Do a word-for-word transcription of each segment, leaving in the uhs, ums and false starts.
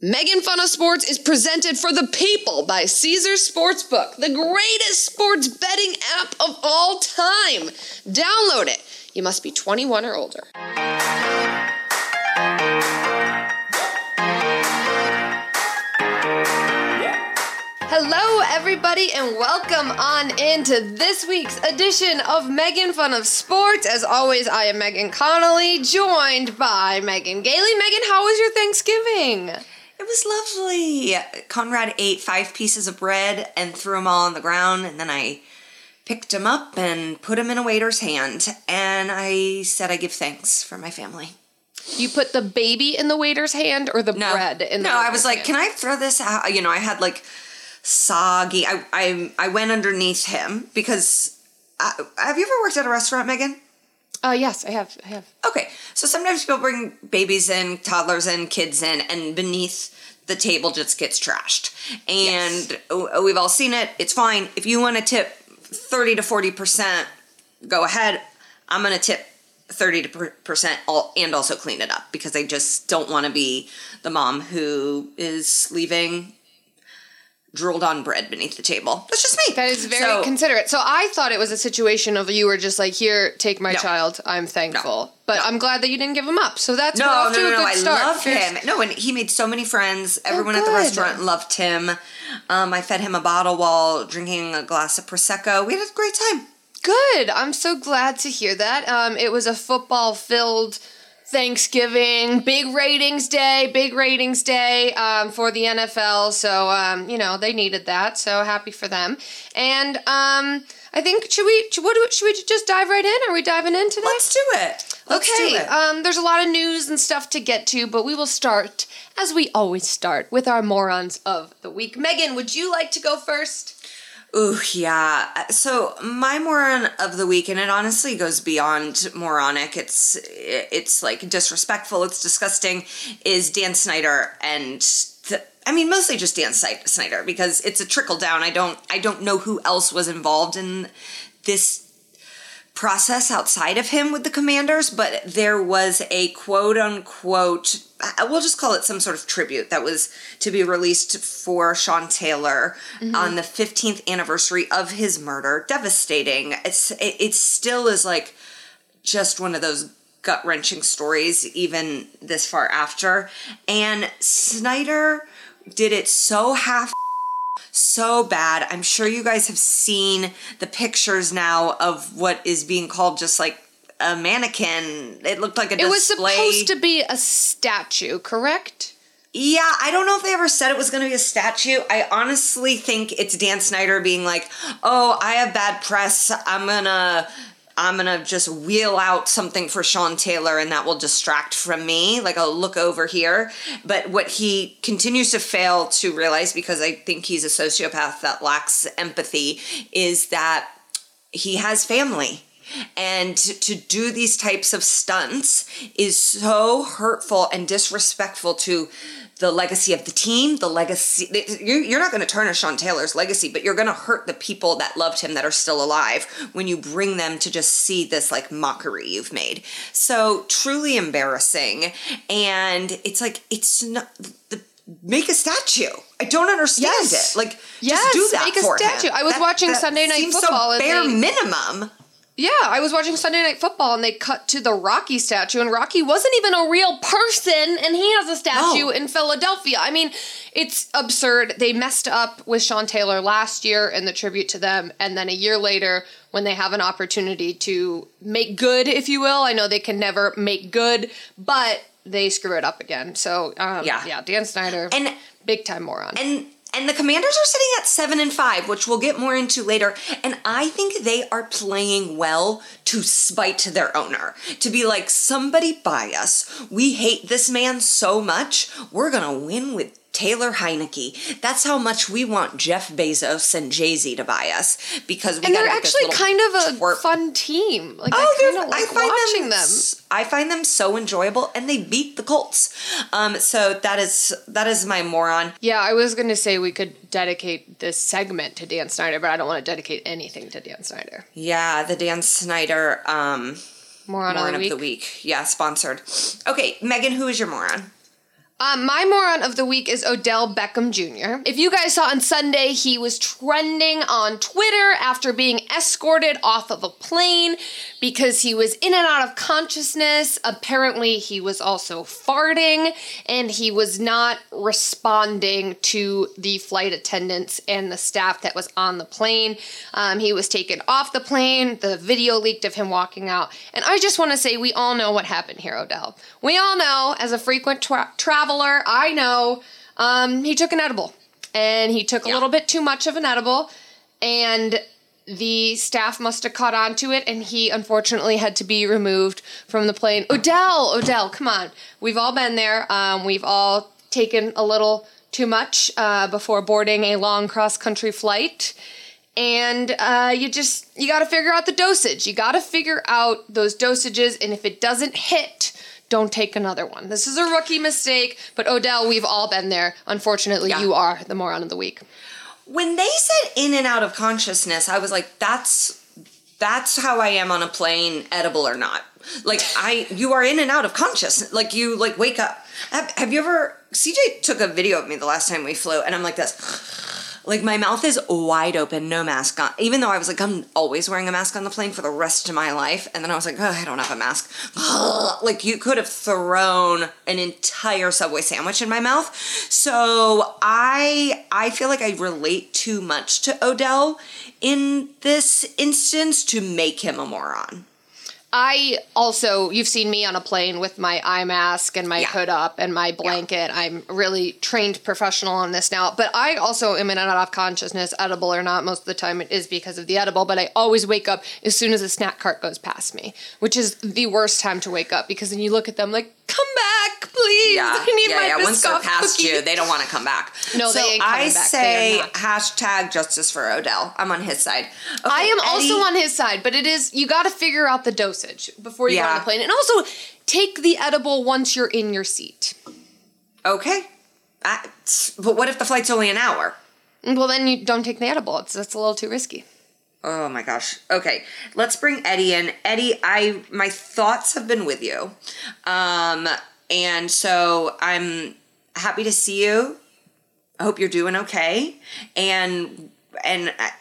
Making Fun of Sports is presented for the people by Caesars Sportsbook, the greatest sports betting app of all time. Download it. You must be twenty-one or older. Hello, everybody, and welcome on into this week's edition of Making Fun of Sports. As always, I am Megan Connolly, joined by Megan Gailey. Megan, how was your Thanksgiving? It was lovely. Conrad ate five pieces of bread and threw them all on the ground, and then I picked them up and put them in a waiter's hand, and I said I give thanks for my family. You put the baby in the waiter's hand or the no. bread in the No, I was like, hand? can I throw this out? You know, I had like soggy, I I, I went underneath him because, I, have you ever worked at a restaurant, Megan? Uh, yes, I have. I have. Okay, so sometimes people bring babies in, toddlers in, kids in, and beneath the table just gets trashed. And yes. We've all seen it. It's fine. If you want to tip thirty to forty percent, go ahead. I'm going to tip thirty percent and also clean it up because I just don't want to be the mom who is leaving drooled on bread beneath the table. That's just me. That is very so, considerate. So I thought it was a situation of you were just like, here, take my no, child. I'm thankful. No, but no. I'm glad that you didn't give him up. So that's no, off no, to no, a no, good I start. love Here's, him. No, and he made so many friends. Everyone oh, at the good. restaurant loved him. Um, I fed him a bottle while drinking a glass of Prosecco. We had a great time. Good. I'm so glad to hear that. Um, it was a football-filled Thanksgiving, big ratings day, big ratings day um, for the N F L. So, um, you know, they needed that. So happy for them. And um, I think, should we, should, what do, should we just dive right in? Are we diving in today? Let's do it. Let's okay. do it. Um, there's a lot of news and stuff to get to, but we will start, as we always start, with our morons of the week. Megan, would you like to go first? Ooh, yeah. So my moron of the week, and it honestly goes beyond moronic. It's it's like disrespectful. It's disgusting. Is Dan Snyder and the, I mean mostly just Dan Snyder because it's a trickle down. I don't I don't know who else was involved in this process outside of him with the Commanders, but there was a quote unquote, we'll just call it some sort of tribute that was to be released for Sean Taylor mm-hmm. on the fifteenth anniversary of his murder. Devastating. It's it, it still is like just one of those gut-wrenching stories even this far after. And Snyder did it so half so bad. I'm sure you guys have seen the pictures now of what is being called just like a mannequin. It looked like a display. It was supposed to be a statue, correct? Yeah, I don't know if they ever said it was going to be a statue. I honestly think it's Dan Snyder being like, oh, I have bad press. I'm going to... I'm going to just wheel out something for Sean Taylor and that will distract from me. Like, I'll look over here. But what he continues to fail to realize, because I think he's a sociopath that lacks empathy, is that he has family. And to, to do these types of stunts is so hurtful and disrespectful to the legacy of the team, the legacy. You're not going to tarnish Sean Taylor's legacy, but you're going to hurt the people that loved him that are still alive when you bring them to just see this like mockery you've made. So truly embarrassing. And it's like, it's not the, make a statue. I don't understand yes. it. Like, yes, just do that make a for statue. him. I was that, watching that Sunday Night seems Football. So bare and they, minimum. Yeah, I was watching Sunday Night Football and they cut to the Rocky statue and Rocky wasn't even a real person and he has a statue no. in Philadelphia. I mean, it's absurd. They messed up with Sean Taylor last year and the tribute to them, and then a year later when they have an opportunity to make good, if you will. I know they can never make good, but they screw it up again. So, um, yeah. yeah, Dan Snyder, and big time moron. And And the Commanders are sitting at seven and five, which we'll get more into later. And I think they are playing well to spite their owner. To be like, somebody buy us. We hate this man so much. We're going to win with Taylor Heineke. That's how much we want Jeff Bezos and Jay-Z to buy us, because we and gotta they're get this actually little kind of a twerp. fun team. Like, Oh, I kind of like I find watching them, them. I find them so enjoyable, and they beat the Colts. Um, so that is that is my moron. Yeah, I was going to say we could dedicate this segment to Dan Snyder, but I don't want to dedicate anything to Dan Snyder. Yeah, the Dan Snyder um, moron, moron of, the, of the week. Yeah, sponsored. Okay, Megan, who is your moron? Um, my moron of the week is Odell Beckham Junior If you guys saw on Sunday, he was trending on Twitter after being escorted off of a plane because he was in and out of consciousness. Apparently, he was also farting, and he was not responding to the flight attendants and the staff that was on the plane. Um, he was taken off the plane. The video leaked of him walking out. And I just want to say, we all know what happened here, Odell. We all know, as a frequent tra- traveler, I know um, he took an edible. And he took yeah. a little bit too much of an edible. And the staff must have caught on to it. And he, unfortunately, had to be removed from the plane. Odell, Odell, come on. We've all been there. Um, we've all taken a little too much uh, before boarding a long cross-country flight. And uh, you just, you got to figure out the dosage. You got to figure out those dosages. And if it doesn't hit, don't take another one. This is a rookie mistake, but Odell, we've all been there. Unfortunately, yeah. you are the moron of the week. When they said in and out of consciousness, I was like, that's that's how I am on a plane, edible or not. Like, I, you are in and out of consciousness. Like, you, like, wake up. Have, have you ever, C J took a video of me the last time we flew, and I'm like this. Like, my mouth is wide open, no mask on. Even though I was like, I'm always wearing a mask on the plane for the rest of my life. And then I was like, oh, I don't have a mask. Like, you could have thrown an entire Subway sandwich in my mouth. So I I feel like I relate too much to Odell in this instance to make him a moron. I also, you've seen me on a plane with my eye mask and my yeah. hood up and my blanket. Yeah. I'm really trained professional on this now. But I also am in and out of consciousness, edible or not. Most of the time it is because of the edible. But I always wake up as soon as a snack cart goes past me, which is the worst time to wake up because then you look at them like, come back, please. Yeah, I need yeah, my yeah. Once they're past cookie. you, they don't want to come back. No, so they ain't coming I back. say hashtag justice for Odell. I'm on his side. Okay, I am Eddie, also on his side, but it is, you got to figure out the dosage before you yeah. go on the plane. And also, take the edible once you're in your seat. Okay. I, but what if the flight's only an hour? Well, then you don't take the edible. It's, it's a little too risky. Oh my gosh. Okay, let's bring Eddie in. Eddie, I my thoughts have been with you. Um, and so I'm happy to see you. I hope you're doing okay. And and I,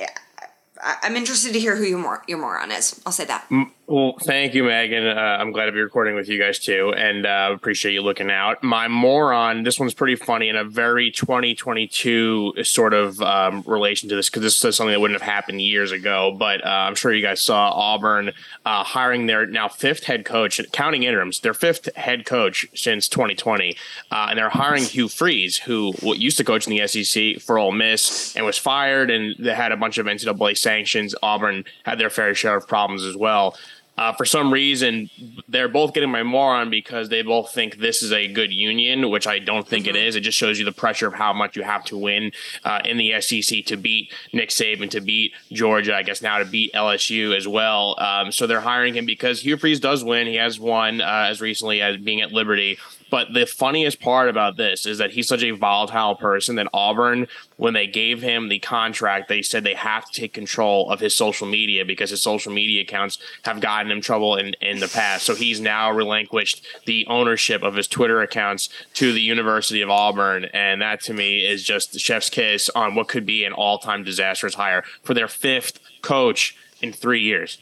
I, I'm interested to hear who your mor- your moron is. I'll say that. Well, thank you, Megan. Uh, I'm glad to be recording with you guys, too, and uh, appreciate you looking out. My moron, this one's pretty funny in a very twenty twenty-two sort of um, relation to this, because this is something that wouldn't have happened years ago, but uh, I'm sure you guys saw Auburn uh, hiring their now fifth head coach, counting interims, their fifth head coach since twenty twenty, uh, and they're hiring Hugh Freeze, who used to coach in the S E C for Ole Miss and was fired, and they had a bunch of N C double A sanctions. Auburn had their fair share of problems as well. Uh, for some reason, they're both getting my moron because they both think this is a good union, which I don't think mm-hmm. it is. It just shows you the pressure of how much you have to win uh, in the S E C to beat Nick Saban, to beat Georgia, I guess now to beat L S U as well. Um, so they're hiring him because Hugh Freeze does win. He has won uh, as recently as being at Liberty. But the funniest part about this is that he's such a volatile person that Auburn, when they gave him the contract, they said they have to take control of his social media because his social media accounts have gotten him trouble in, in the past. So he's now relinquished the ownership of his Twitter accounts to the University of Auburn. And that to me is just chef's kiss on what could be an all-time disastrous hire for their fifth coach in three years.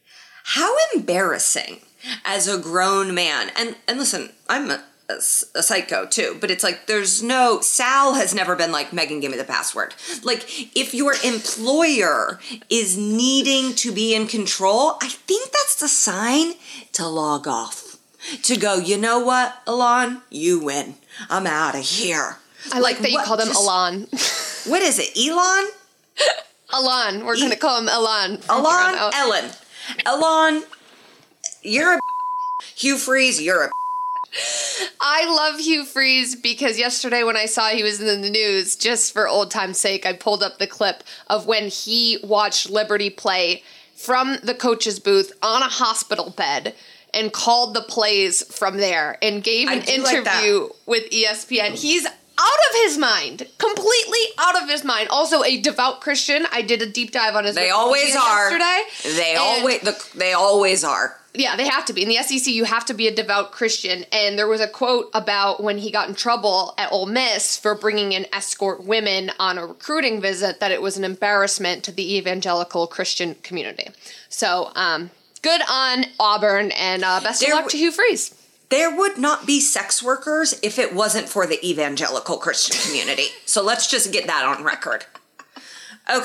How embarrassing as a grown man. And, and listen, I'm a A, a psycho too, but it's like there's no Sal has never been like, Megan, give me the password. Like, if your employer is needing to be in control, I think that's the sign to log off, to go, you know what, Alon, you win, I'm out of here. I like, like that you what, call them just, Alon. What is it, Elon? Alon, we're e- gonna call him Alon. Alon, Ellen, Alon, you're a Hugh Freeze, you're a I love Hugh Freeze because yesterday when I saw he was in the news, just for old time's sake, I pulled up the clip of when he watched Liberty play from the coach's booth on a hospital bed and called the plays from there and gave an interview like with E S P N. He's out of his mind. Completely out of his mind. Also a devout Christian. I did a deep dive on his They always are. yesterday. They and always the, they always are. Yeah, they have to be. In the S E C, you have to be a devout Christian. And there was a quote about when he got in trouble at Ole Miss for bringing in escort women on a recruiting visit, that it was an embarrassment to the evangelical Christian community. So, um, good on Auburn, and uh, best There of luck to Hugh Freeze. There would not be sex workers if it wasn't for the evangelical Christian community. So let's just get that on record. Okay.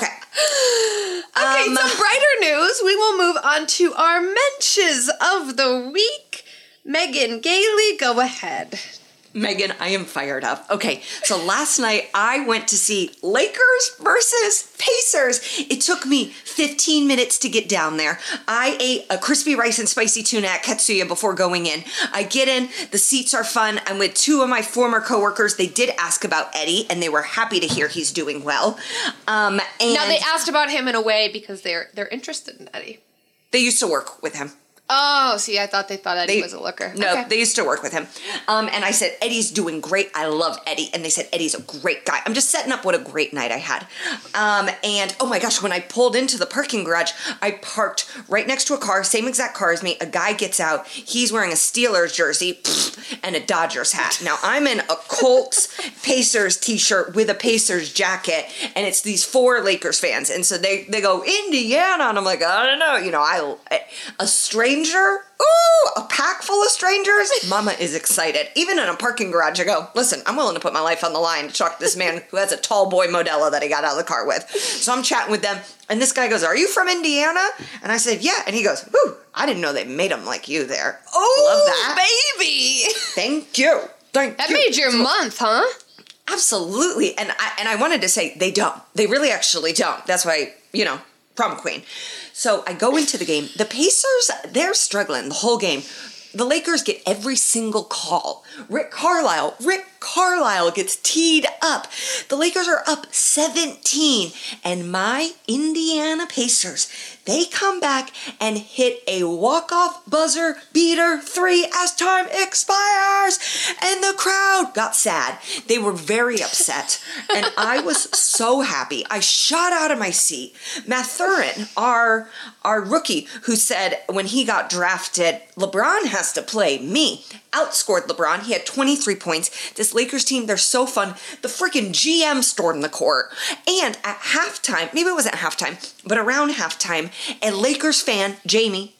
Okay, Um, some brighter news. We will move on to our mentions of the week. Megan Gailey, go ahead. Megan, I am fired up. Okay, so last night I went to see Lakers versus Pacers. It took me fifteen minutes to get down there. I ate a crispy rice and spicy tuna at Ketsuya before going in. I get in, the seats are fun. I'm with two of my former coworkers. They did ask about Eddie, and they were happy to hear he's doing well. Um, and Now, they asked about him in a way because they're they're interested in Eddie. they used to work with him. Oh, see, I thought they thought Eddie They- was a looker. No, Okay. they used to work with him. Um, and I said, Eddie's doing great. I love Eddie. And they said, Eddie's a great guy. I'm just setting up what a great night I had. Um, and oh my gosh, when I pulled into the parking garage, I parked right next to a car, same exact car as me. A guy gets out. He's wearing a Steelers jersey and a Dodgers hat. Now, I'm in a Colts Pacers t-shirt with a Pacers jacket. And it's these four Lakers fans. And so they, they go, Indiana. And I'm like, I don't know. You know, I a stranger. Ooh, a pack full of strangers. Mama is excited. Even in a parking garage, I go, listen, I'm willing to put my life on the line to talk to this man who has a tall boy Modelo that he got out of the car with. So I'm chatting with them, and this guy goes, are you from Indiana? And I said, yeah. And he goes, ooh, I didn't know they made them like you there. Oh, love that. baby. Thank you. Thank That you. made your So- month, huh? Absolutely. And I and I wanted to say they don't. They really actually don't. That's why, you know, prom queen. So I go into the game. The Pacers, they're struggling the whole game. The Lakers get every single call. Rick Carlisle, Rick Carlisle gets teed up. The Lakers are up seventeen. And my Indiana Pacers, they come back and hit a walk-off buzzer beater three as time expires. And the crowd got sad. They were very upset. And I was so happy. I shot out of my seat. Mathurin, our, our rookie, who said when he got drafted, LeBron has to play me, outscored LeBron. He had twenty-three points. This Lakers team, they're so fun. The freaking G M stormed the court. And at halftime, maybe it wasn't halftime, but around halftime, a Lakers fan, Jamie,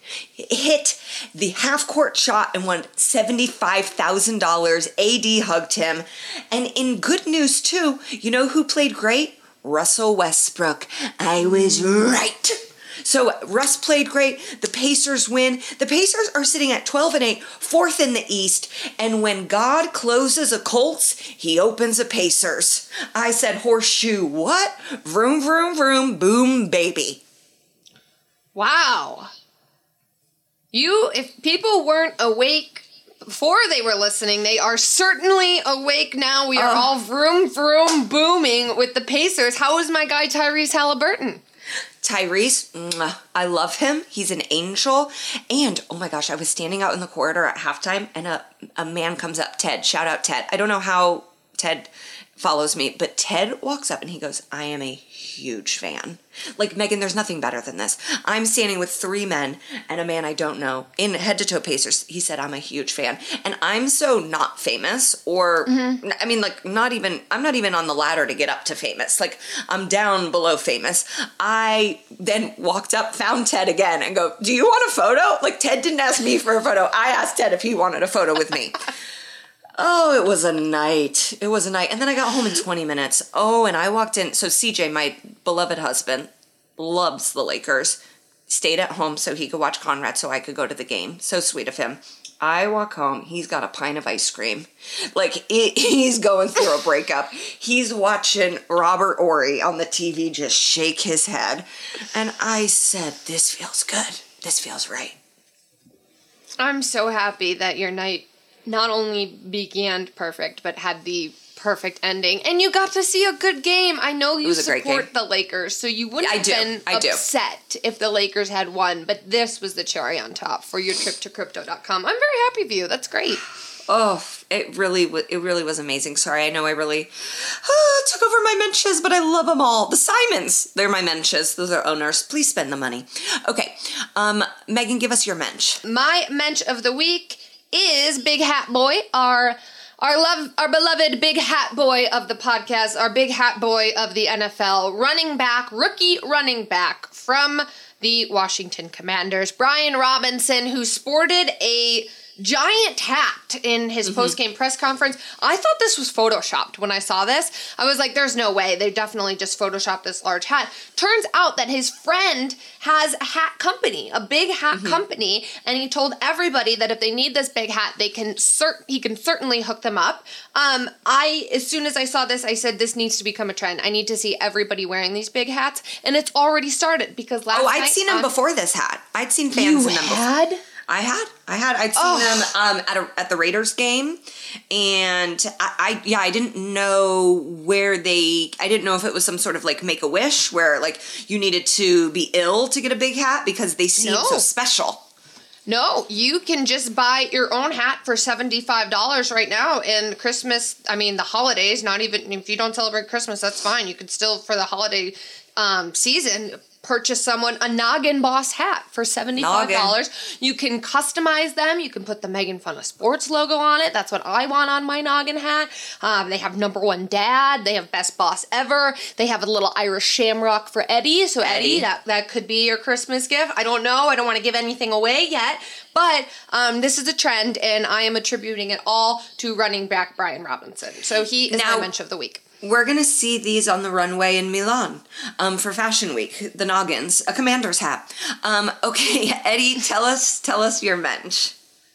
hit the half-court shot and won seventy-five thousand dollars. A D hugged him. And in good news, too, you know who played great? Russell Westbrook. I was right. So Russ played great. The Pacers win. The Pacers are sitting at twelve and eight, fourth in the East. And when God closes a Colts, he opens a Pacers. I said, horseshoe, what? Vroom, vroom, vroom, boom, baby. Wow. You, if people weren't awake before they were listening, they are certainly awake now. We are Oh. all vroom, vroom, booming with the Pacers. How is my guy Tyrese Halliburton? Tyrese, mwah, I love him. He's an angel. And, oh my gosh, I was standing out in the corridor at halftime, and a, a man comes up, Ted, shout out Ted. I don't know how Ted follows me, but Ted walks up and he goes, I am a huge fan. Like, Megan, there's nothing better than this. I'm standing with three men and a man I don't know in head-to-toe Pacers. He said, I'm a huge fan. And I'm so not famous, or, mm-hmm. I mean, like, not even, I'm not even on the ladder to get up to famous. Like, I'm down below famous. I then walked up, found Ted again, and go, do you want a photo? Like, Ted didn't ask me for a photo. I asked Ted if he wanted a photo with me. Oh, it was a night. It was a night. And then I got home in twenty minutes. Oh, and I walked in. So C J, my beloved husband, loves the Lakers. Stayed at home so he could watch Conrad so I could go to the game. So sweet of him. I walk home. He's got a pint of ice cream. Like, it, he's going through a breakup. He's watching Robert Horry on the T V just shake his head. And I said, this feels good. This feels right. I'm so happy that your night not only began perfect, but had the perfect ending. And you got to see a good game. I know you support the Lakers, so you wouldn't I have do. been I do. upset if the Lakers had won, but this was the cherry on top for your trip to crypto dot com. I'm very happy for you. That's great. Oh, it really, w- it really was amazing. Sorry, I know I really oh, took over my mentions, but I love them all. The Simons, they're my mentions. Those are owners. Please spend the money. Okay, um, Megan, give us your mensch. My mensch of the week is Big Hat Boy, our our love, our beloved Big Hat Boy of the podcast, our Big Hat Boy of the N F L, running back, rookie running back from the Washington Commanders, Brian Robinson, who sported a giant hat in his mm-hmm. post-game press conference. I thought this was photoshopped when I saw this. I was like, there's no way. They definitely just photoshopped this large hat. Turns out that his friend has a hat company, a big hat mm-hmm. company, and he told everybody that if they need this big hat, they can cert- he can certainly hook them up. Um, I, as soon as I saw this, I said, this needs to become a trend. I need to see everybody wearing these big hats, and it's already started because last Oh, I'd night seen them on- before this hat. I'd seen fans you in them had? before. I had, I had, I'd seen Oh. them um, at a, at the Raiders game, and I, I, yeah, I didn't know where they, I didn't know if it was some sort of like Make a Wish where like you needed to be ill to get a big hat because they seem No. so special. No, you can just buy your own hat for seventy-five dollars right now. And Christmas, I mean, the holidays, not even, if you don't celebrate Christmas, that's fine. You could still, for the holiday um, season, purchase someone a Noggin Boss hat for seventy-five dollars. Noggin. You can customize them. You can put the Megan Fun of Sports logo on it. That's what I want on my Noggin hat. Um, they have Number One Dad. They have Best Boss Ever. They have a little Irish Shamrock for Eddie. So Eddie, Eddie. that, that could be your Christmas gift. I don't know. I don't want to give anything away yet. But um, this is a trend, and I am attributing it all to running back Brian Robinson. So he is Now- my mensch of the week. We're going to see these on the runway in Milan um, for Fashion Week, the Noggins, a commander's hat. Um, okay, Eddie, tell us tell us your mensch.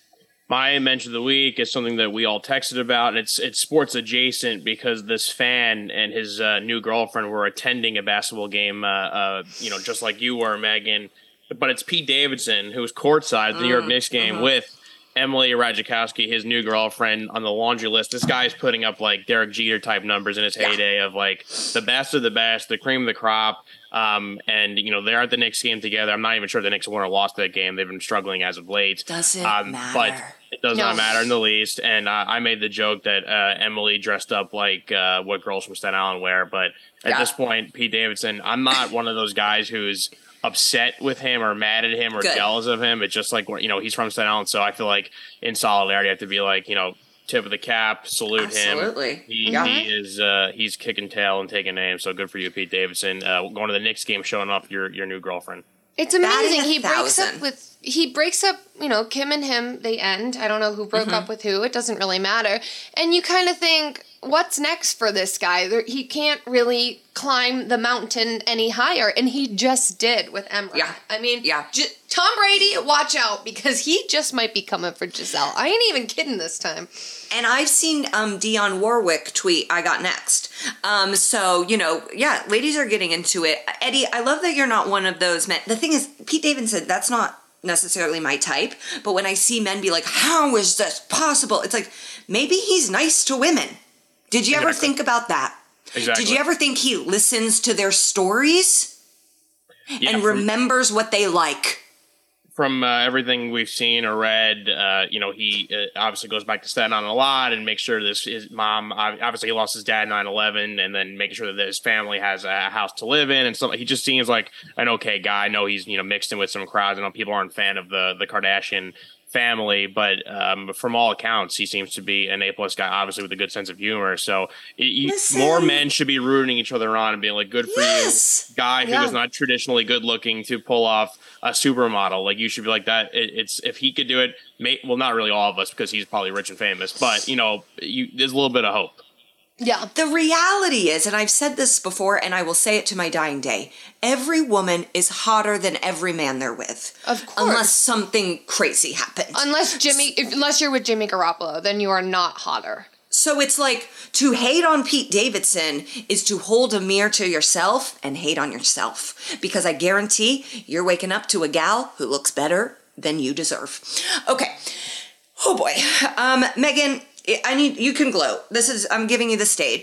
My mention of the week is something that we all texted about, and it's it's sports adjacent because this fan and his uh, new girlfriend were attending a basketball game, uh, uh, you know, just like you were, Megan. But it's Pete Davidson, who was courtside at the New York Knicks game uh-huh. with Emily Ratajkowski, his new girlfriend, on the laundry list. This guy's putting up like Derek Jeter type numbers in his heyday of like the best of the best, the cream of the crop. Um, and, you know, they're at the Knicks game together. I'm not even sure the Knicks won or lost that game. They've been struggling as of late. Doesn't um, matter. But it does No. not matter in the least. And uh, I made the joke that uh, Emily dressed up like uh, what girls from Staten Island wear. But at Yeah. this point, Pete Davidson, I'm not one of those guys who's upset with him or mad at him or Good. jealous of him. It's just like, you know, he's from Staten Island. So I feel like in solidarity, I have to be like, you know, tip of the cap, salute Absolutely. him. He, Yeah. he is uh, he's kicking tail and taking names. So good for you, Pete Davidson. Uh, going to the Knicks game, showing off your your new girlfriend. It's Batting amazing. a He breaks thousand. up with he breaks up, you know, Kim and him, they end. I don't know who broke Mm-hmm. up with who. It doesn't really matter. And you kind of think, what's next for this guy? There, he can't really climb the mountain any higher, and he just did with Emra. Yeah. I mean, Yeah. J- Tom Brady, watch out, because he just might be coming for Giselle. I ain't even kidding this time. And I've seen um, Dionne Warwick tweet, I got next. Um, so, you know, yeah, ladies are getting into it. Eddie, I love that you're not one of those men. The thing is, Pete Davidson said that's not necessarily my type. But when I see men be like, how is this possible? It's like, maybe he's nice to women. Did you ever Exactly. think about that? Exactly. Did you ever think he listens to their stories Yeah, and from- remembers what they like? From uh, everything we've seen or read, uh, you know, he uh, obviously goes back to Staten Island a lot and makes sure this his mom, obviously he lost his dad in nine eleven, and then making sure that his family has a house to live in and stuff. He just seems like an okay guy. I know he's, you know, mixed in with some crowds. I know people aren't a fan of the, the Kardashian family, but um, from all accounts, he seems to be an A-plus guy, obviously with a good sense of humor. So it, you, Listen. more men should be rooting each other on and being like, good for Yes. you, guy who Yeah. is not traditionally good looking to pull off a supermodel. Like, you should be like that. It, it's if he could do it, may, well, not really all of us because he's probably rich and famous, but you know, you, there's a little bit of hope. Yeah. The reality is, and I've said this before, and I will say it to my dying day, every woman is hotter than every man they're with. Of course. Unless something crazy happens. Unless Jimmy, if, unless you're with Jimmy Garoppolo, then you are not hotter. So it's like, to hate on Pete Davidson is to hold a mirror to yourself and hate on yourself. Because I guarantee you're waking up to a gal who looks better than you deserve. Okay. Oh boy. Um, Megan, I need, you can gloat. This is, I'm giving you the stage.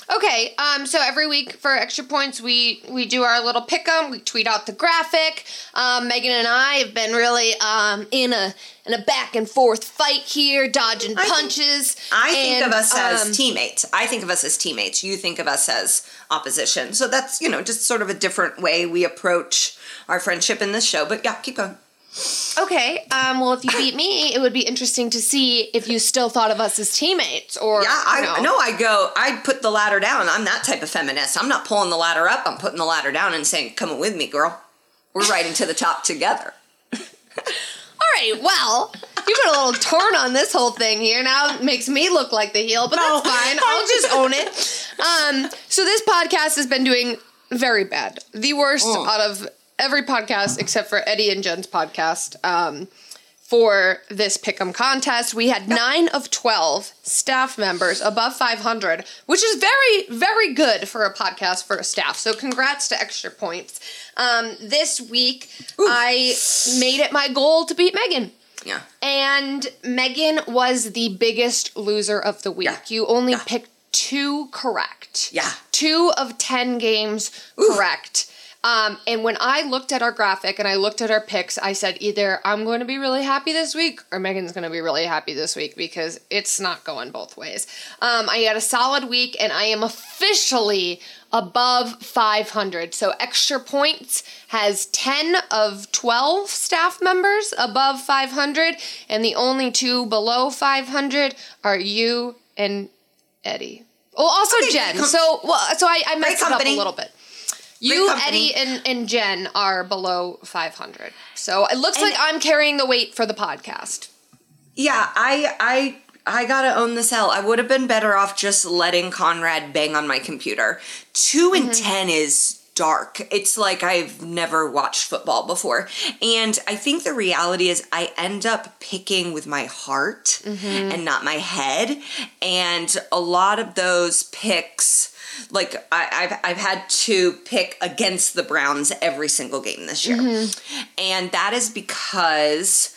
Okay, um, so every week for Extra Points, we, we do our little pick-em. We tweet out the graphic. Um, Megan and I have been really um, in a in a back and forth fight here, dodging I punches. Think, I think and, of us um, as teammates. I think of us as teammates. You think of us as opposition. So that's, you know, just sort of a different way we approach our friendship in this show. But yeah, keep going. Okay, um, well, if you beat me, it would be interesting to see if you still thought of us as teammates, or, Yeah, I you know. no, I go, I'd put the ladder down. I'm that type of feminist. I'm not pulling the ladder up. I'm putting the ladder down and saying, come with me, girl. We're riding to the top together. All right, well, you put a little turn on this whole thing here. Now it makes me look like the heel, but No. that's fine. I'll just own it. Um, so this podcast has been doing very bad. The worst Mm. out of every podcast except for Eddie and Jen's podcast. Um, for this Pick'em contest, we had nine of twelve staff members above five hundred, which is very, very good for a podcast for a staff. So congrats to Extra Points. Um, this week, Ooh. I made it my goal to beat Megan. Yeah. And Megan was the biggest loser of the week. Yeah. You only Yeah. picked two correct. Yeah. Two of ten games Ooh. correct. Um, and when I looked at our graphic and I looked at our picks, I said either I'm going to be really happy this week or Megan's going to be really happy this week, because it's not going both ways. Um, I had a solid week and I am officially above five hundred. So Extra Points has ten of twelve staff members above five hundred, and the only two below five hundred are you and Eddie. Well, also Okay, Jen. com- so well, so I, I messed it up a company. little bit. You, company. Eddie, and, and Jen are below five hundred. So it looks And- like I'm carrying the weight for the podcast. Yeah, I I I gotta own this L. I would have been better off just letting Conrad bang on my computer. Two and ten is dark. It's like I've never watched football before. And I think the reality is I end up picking with my heart and not my head. And a lot of those picks, like I, I've I've had to pick against the Browns every single game this year. And that is because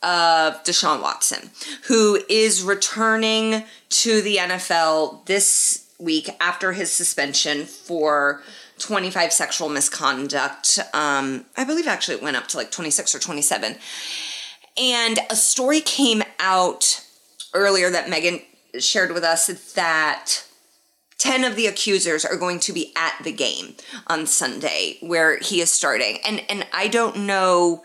of Deshaun Watson, who is returning to the N F L this week after his suspension for twenty-five sexual misconduct. Um, I believe actually it went up to like twenty-six or twenty-seven. And a story came out earlier that Megan shared with us that ten of the accusers are going to be at the game on Sunday where he is starting. And and I don't know...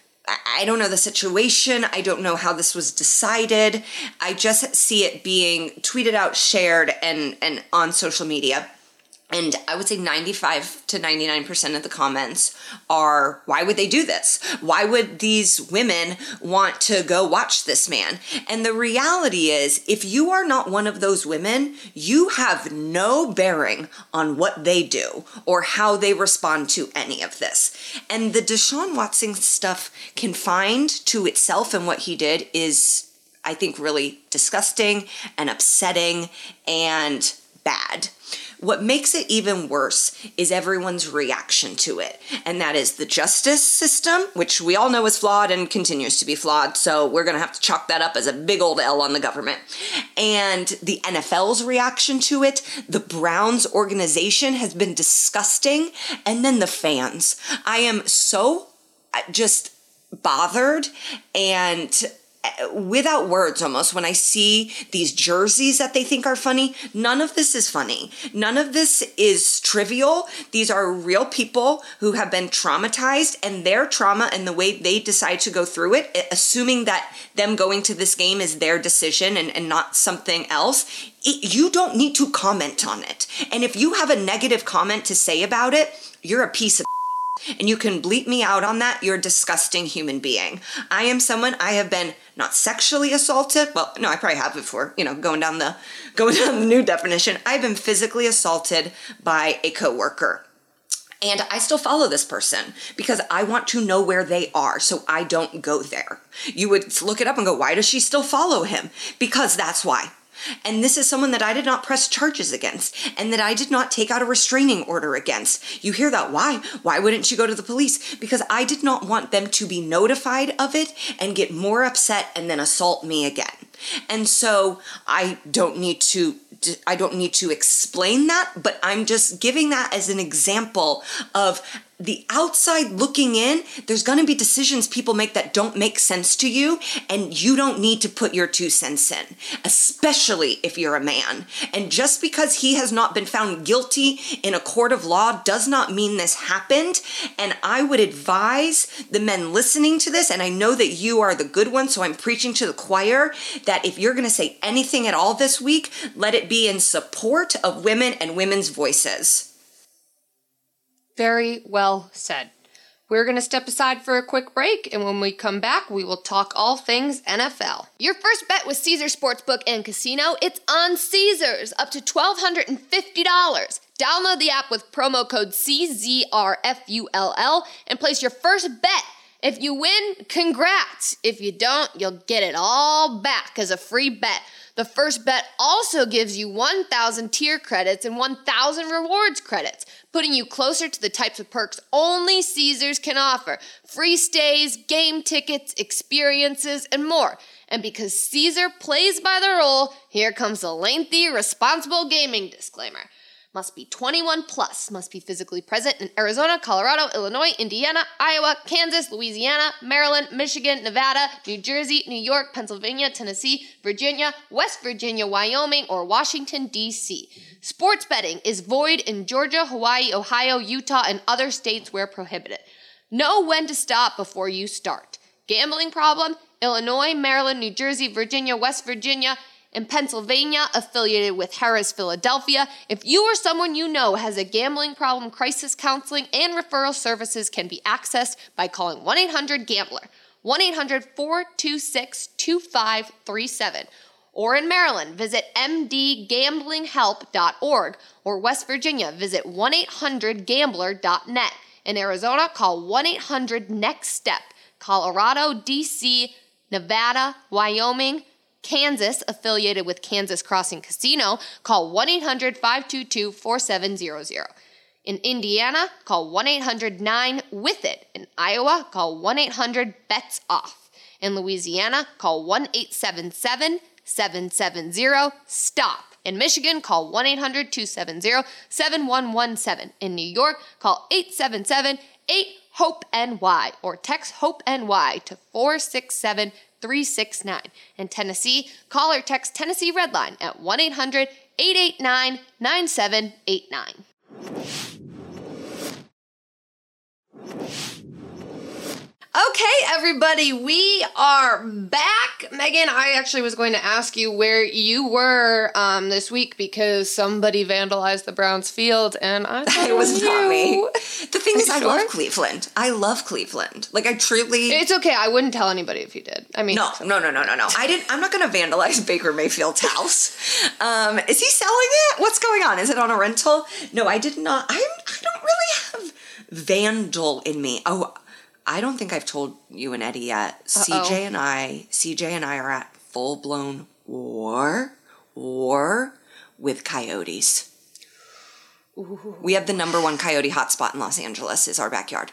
I don't know the situation. I don't know how this was decided. I just see it being tweeted out, shared, and, and on social media. And I would say ninety-five to ninety-nine percent of the comments are, why would they do this? Why would these women want to go watch this man? And the reality is, if you are not one of those women, you have no bearing on what they do or how they respond to any of this. And the Deshaun Watson stuff confined to itself and what he did is, I think, really disgusting and upsetting and bad. What makes it even worse is everyone's reaction to it. And that is the justice system, which we all know is flawed and continues to be flawed. So we're going to have to chalk that up as a big old L on the government. And the N F L's reaction to it, the Browns organization has been disgusting. And then the fans. I am so just bothered and without words almost when I see these jerseys that they think are funny. None of this is funny. None of this is trivial. These are real people who have been traumatized, and their trauma and the way they decide to go through it, assuming that them going to this game is their decision and, and not something else, it, you don't need to comment on it. And if you have a negative comment to say about it, you're a piece of and you can bleep me out on that. You're a disgusting human being. I am someone, I have been not sexually assaulted. Well, no, I probably have before, you know, going down the, going down the new definition. I've been physically assaulted by a coworker. And I still follow this person because I want to know where they are so I don't go there. You would look it up and go, why does she still follow him? Because that's why. And this is someone that I did not press charges against and that I did not take out a restraining order against. You hear that? Why? Why wouldn't you go to the police? Because I did not want them to be notified of it and get more upset and then assault me again. And so I don't need to I don't need to explain that, but I'm just giving that as an example of the outside looking in. There's going to be decisions people make that don't make sense to you, and you don't need to put your two cents in, especially if you're a man. And just because he has not been found guilty in a court of law does not mean this happened. And I would advise the men listening to this, and I know that you are the good one, so I'm preaching to the choir, that if you're going to say anything at all this week, let it be in support of women and women's voices. Very well said. We're going to step aside for a quick break, and when we come back, we will talk all things N F L. Your first bet with Caesars Sportsbook and Casino, it's on Caesars, up to twelve fifty dollars. Download the app with promo code C Z R F U L L and place your first bet. If you win, congrats. If you don't, you'll get it all back as a free bet. The first bet also gives you one thousand tier credits and one thousand rewards credits, putting you closer to the types of perks only Caesars can offer. Free stays, game tickets, experiences, and more. And because Caesar plays by the rule, here comes a lengthy, responsible gaming disclaimer. Must be twenty-one plus, must be physically present in Arizona, Colorado, Illinois, Indiana, Iowa, Kansas, Louisiana, Maryland, Michigan, Nevada, New Jersey, New York, Pennsylvania, Tennessee, Virginia, West Virginia, Wyoming, or Washington, D C Sports betting is void in Georgia, Hawaii, Ohio, Utah, and other states where prohibited. Know when to stop before you start. Gambling problem? Illinois, Maryland, New Jersey, Virginia, West Virginia, in Pennsylvania, affiliated with Harris Philadelphia. If you or someone you know has a gambling problem, crisis counseling and referral services can be accessed by calling one eight hundred gambler, one eight hundred four two six two five three seven. Or in Maryland, visit m d gambling help dot org, or West Virginia, visit one eight hundred gambler dot net. In Arizona, call one eight hundred next step. Colorado, D C, Nevada, Wyoming, Kansas, affiliated with Kansas Crossing Casino, call one eight hundred five two two four seven zero zero. In Indiana, call one eight hundred nine with it. In Iowa, call one eight hundred bets off. In Louisiana, call one eight seven seven seven seven zero stop. In Michigan, call one eight hundred two seven zero seven one one seven. In New York, call eight seven seven eight hope N Y or text HOPE-NY to four six seven three six nine. In Tennessee, call or text Tennessee Redline at one eight hundred eight eight nine nine seven eight nine. Okay, everybody, we are back. Megan, I actually was going to ask you where you were um, this week because somebody vandalized the Browns field, and I thought it was you. not me. The thing is, I sure? love Cleveland. I love Cleveland. Like, I truly... It's okay. I wouldn't tell anybody if you did. I mean... No, no, no, no, no, no. I didn't... I'm not going to vandalize Baker Mayfield's house. Um, is he selling it? What's going on? Is it on a rental? No, I did not. I'm, I don't really have vandal in me. Oh, I don't think I've told you and Eddie yet. Uh-oh. C J and I, C J and I are at full-blown war, war with coyotes. Ooh. We have the number one coyote hotspot in Los Angeles is our backyard.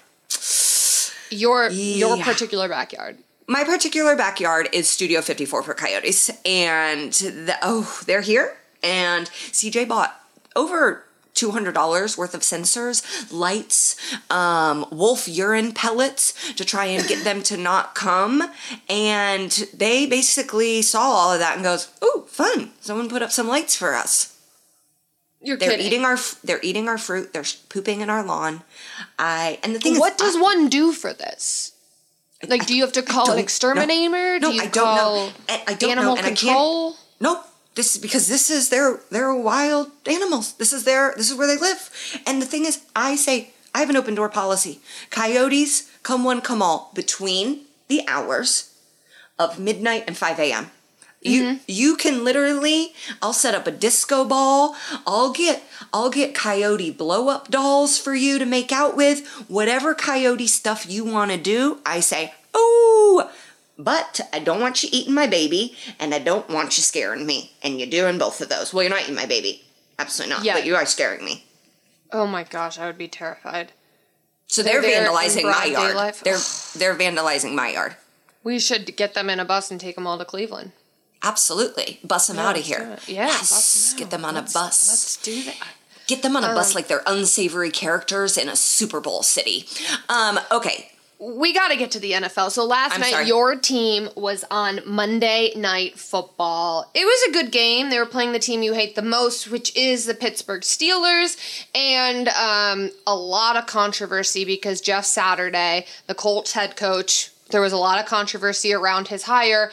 Your your Yeah. particular backyard. My particular backyard is Studio fifty-four for coyotes, and the, oh, they're here. And C J bought over two hundred dollars worth of sensors, lights, um, wolf urine pellets to try and get them to not come. And they basically saw all of that and goes, "Ooh, fun! Someone put up some lights for us." You're They're kidding. eating our they're eating our fruit. They're pooping in our lawn. I and the thing What is, does I, one do for this? Like, do you have to call an don't exterminator? know. No, do you I don't call know. I, I don't animal know, and control? I can't. Nope. This is because this is their they're wild animals. This is their this is where they live. And the thing is, I say I have an open door policy. Coyotes, come one, come all, between the hours of midnight and five a.m. You mm-hmm. you can literally, I'll set up a disco ball. I'll get I'll get coyote blow up dolls for you to make out with. Whatever coyote stuff you want to do, I say, "Oh, but I don't want you eating my baby, and I don't want you scaring me." And you're doing both of those. Well, you're not eating my baby. Absolutely not. Yeah. But you are scaring me. Oh my gosh, I would be terrified. So they're, they're vandalizing my yard. Life. They're they're vandalizing my yard. We should get them in a bus and take them all to Cleveland. Absolutely. Bus them Yeah, out of let's do here. it. Yeah, Yes. bus 'em Get out. them on Let's- a bus. Let's do that. Get them on a bus like they're unsavory characters in a Super Bowl city. Um, okay. We got to get to the N F L. So last I'm night, sorry. your team was on Monday Night Football. It was a good game. They were playing the team you hate the most, which is the Pittsburgh Steelers, and um, a lot of controversy because Jeff Saturday, the Colts head coach, there was a lot of controversy around his hire,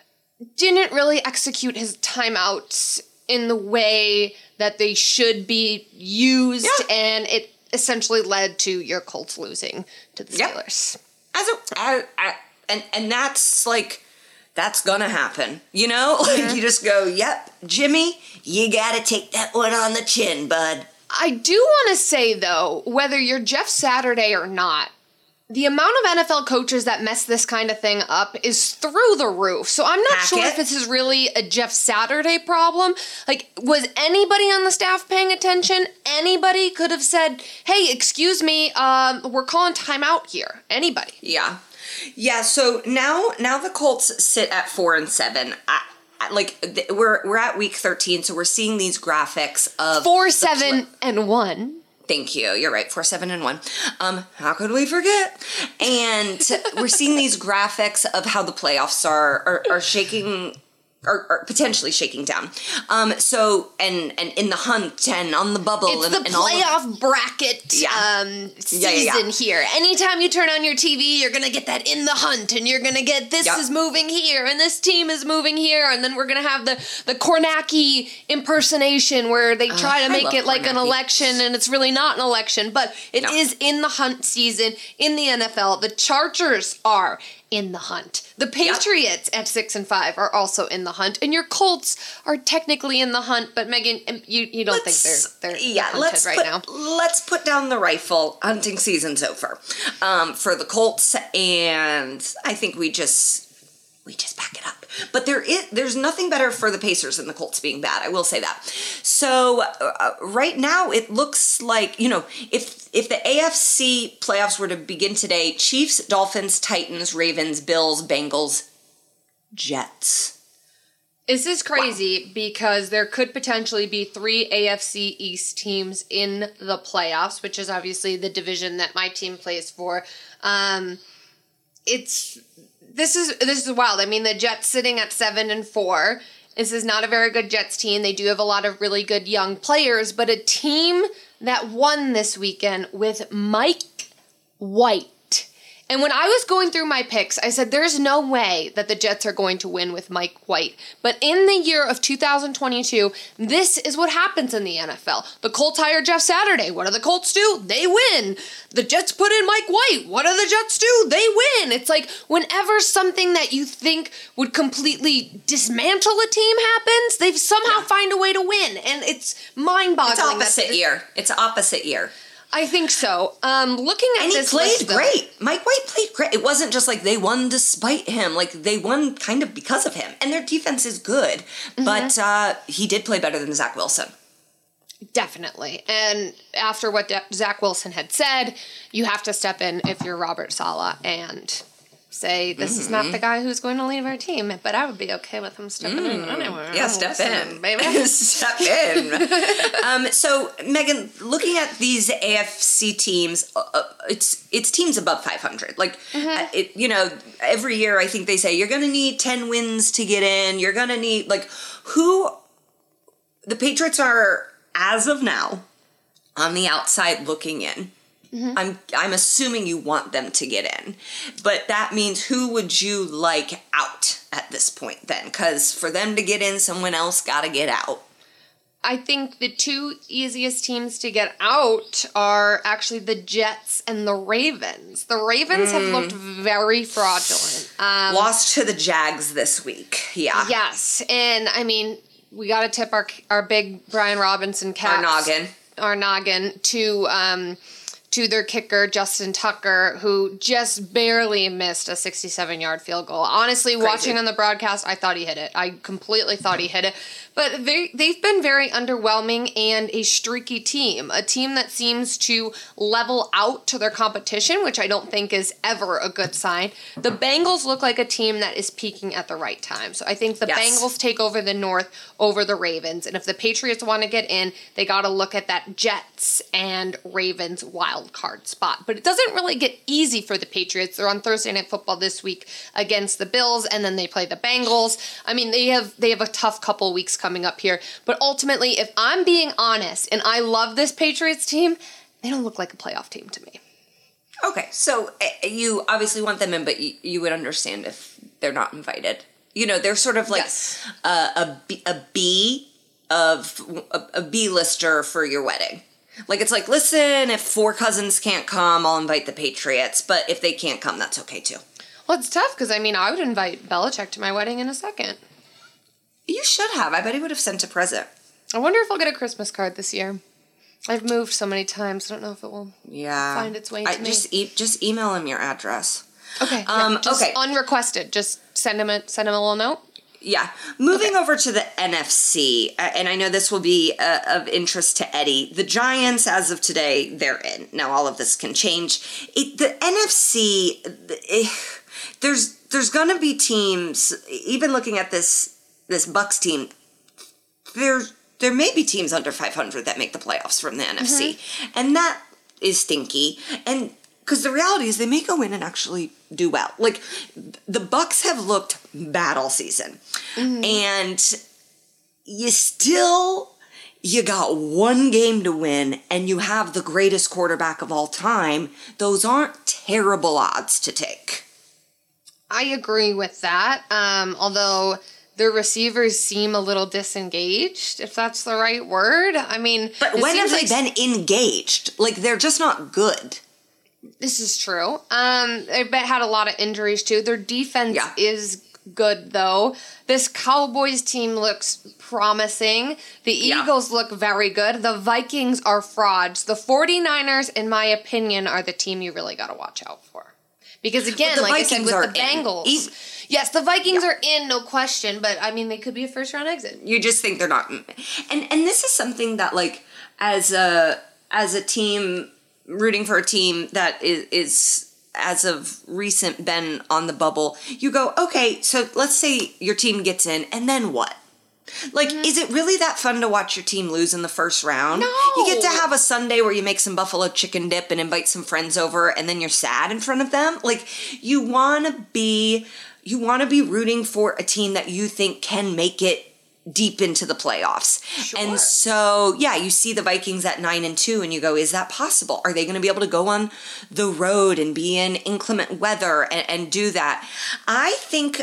didn't really execute his timeouts in the way that they should be used, Yeah. and it essentially led to your Colts losing to the Yep. Steelers. As a, I, I, and and that's like that's gonna happen, you know. Like you just go, yep, Jimmy, you gotta take that one on the chin, bud. I do want to say, though, whether you're Jeff Saturday or not, the amount of N F L coaches that mess this kind of thing up is through the roof. So I'm not sure Hackett. if this is really a Jeff Saturday problem. Like, was anybody on the staff paying attention? Anybody could have said, hey, excuse me, um, we're calling timeout here. Anybody. Yeah, yeah. So now, now the Colts sit at four and seven. I, I, like th- we're we're at week thirteen, so we're seeing these graphics of Four, the seven, pla- and one. Thank you. You're right. Four, seven, and one. Um, how could we forget? And we're seeing these graphics of how the playoffs are are, are shaking. Or, or potentially shaking down. Um, so and and in the hunt and on the bubble It's and, the and all the- playoff bracket Yeah. um, season Yeah, yeah, yeah. here. Anytime you turn on your T V, you're gonna get that in the hunt, and you're gonna get this Yep. is moving here, and this team is moving here, and then we're gonna have the the Kornacki impersonation where they try I to make love it like an Kornacki. election, and it's really not an election, but it No. is in the hunt season in the N F L. The Chargers are in the hunt. The Patriots at six and five are also in the hunt, and your Colts are technically in the hunt. But Megan, you you don't Let's- think they're they're yeah, hunted let's right put, now? Let's put down the rifle. Hunting season's over um, for the Colts, and I think we just we just back it up. But there is there's nothing better for the Pacers than the Colts being bad. I will say that. So uh, right now it looks like, you know, if if the A F C playoffs were to begin today, Chiefs, Dolphins, Titans, Ravens, Bills, Bengals, Jets. This is crazy because there could potentially be three A F C East teams in the playoffs, which is obviously the division that my team plays for. Um, it's this is this is wild. I mean, the Jets sitting at seven and four. This is not a very good Jets team. They do have a lot of really good young players, but a team that won this weekend with Mike White. And when I was going through my picks, I said, there's no way that the Jets are going to win with Mike White. But in the year of two thousand twenty-two, this is what happens in the N F L. The Colts hire Jeff Saturday. What do the Colts do? They win. The Jets put in Mike White. What do the Jets do? They win. It's like whenever something that you think would completely dismantle a team happens, they somehow find a way to win. And it's mind-boggling. It's opposite that- year. It's opposite year. I think so. Um, looking at And he this played list, though- great. Mike White played great. It wasn't just like they won despite him. Like they won kind of because of him. And their defense is good. Mm-hmm. But uh, he did play better than Zach Wilson. Definitely. And after what De- Zach Wilson had said, you have to step in if you're Robert Saleh and say, this mm-hmm. is not the guy who's going to leave our team, but I would be okay with him stepping mm. in anyway. Yeah, step Listen, in. baby. Step in. um, so, Megan, looking at these A F C teams, uh, it's it's teams above five hundred. Like, mm-hmm. uh, it, you know, every year I think they say, you're going to need ten wins to get in. You're going to need, like, who... The Patriots are, as of now, on the outside looking in. Mm-hmm. I'm I'm assuming you want them to get in. But that means who would you like out at this point then? Because for them to get in, someone else got to get out. I think the two easiest teams to get out are actually the Jets and the Ravens. The Ravens mm. have looked very fraudulent. Um, Lost to the Jags this week. Yeah. Yes. And, I mean, we got to tip our our big Brian Robinson caps. Our noggin. Our noggin to... Um, to their kicker, Justin Tucker, who just barely missed a sixty-seven-yard field goal. Honestly, Crazy. Watching on the broadcast, I thought he hit it. I completely thought he hit it. But they, they've been very underwhelming and a streaky team. A team that seems to level out to their competition, which I don't think is ever a good sign. The Bengals look like a team that is peaking at the right time. So I think the Yes. Bengals take over the North over the Ravens. And if the Patriots want to get in, they got to look at that Jets and Ravens wild card spot. But it doesn't really get easy for the Patriots. They're on Thursday Night Football this week against the Bills, and then they play the Bengals. I mean, they have they have a tough couple weeks coming up here. But ultimately, if I'm being honest, and I love this Patriots team, they don't look like a playoff team to me. Okay, so uh, you obviously want them in, but you, you would understand if they're not invited. You know, they're sort of like Yes. a, a, B, a B of a, a B-lister for your wedding. Like, it's like, listen, if four cousins can't come, I'll invite the Patriots. But if they can't come, that's okay, too. Well, it's tough because, I mean, I would invite Belichick to my wedding in a second. You should have. I bet he would have sent a present. I wonder if I'll get a Christmas card this year. I've moved so many times. I don't know if it will Yeah. find its way I, to me. just, e- just email him your address. Okay. Um, yeah, just okay. unrequested. Just send him a send him a little note. Yeah. Moving Okay. over to the N F C, uh, and I know this will be uh, of interest to Eddie. The Giants, as of today, they're in. Now, all of this can change. It, the N F C, eh, there's there's going to be teams, even looking at this this Bucks team, there, there may be teams under five hundred that make the playoffs from the N F C. And that is stinky. And because the reality is they may go in and actually do well. Like, the Bucks have looked bad all season. And you still, you got one game to win and you have the greatest quarterback of all time. Those aren't terrible odds to take. I agree with that. Um, although the receivers seem a little disengaged, if that's the right word. I mean, But it when have seems they like- been engaged? Like, they're just not good. This is true. Um, they've been- had a lot of injuries too. Their defense Yeah. is good though. This Cowboys team looks promising. The Yeah. Eagles look very good. The Vikings are frauds. The 49ers, in my opinion, are the team you really got to watch out for. Because again, the like I said Vikings with are the in. Bengals, E- yes, the Vikings are in, no question. But I mean, they could be a first round exit. You just think they're not. And and this is something that, like, as a as a team rooting for a team that is is as of recent been on the bubble, you go, okay, so let's say your team gets in, and then what? Like, is it really that fun to watch your team lose in the first round? No. You get to have a Sunday where you make some buffalo chicken dip and invite some friends over, and then you're sad in front of them. Like, you want to be, you want to be rooting for a team that you think can make it deep into the playoffs. Sure. And so, yeah, you see the Vikings at nine and two and you go, is that possible? Are they going to be able to go on the road and be in inclement weather and, and do that? I think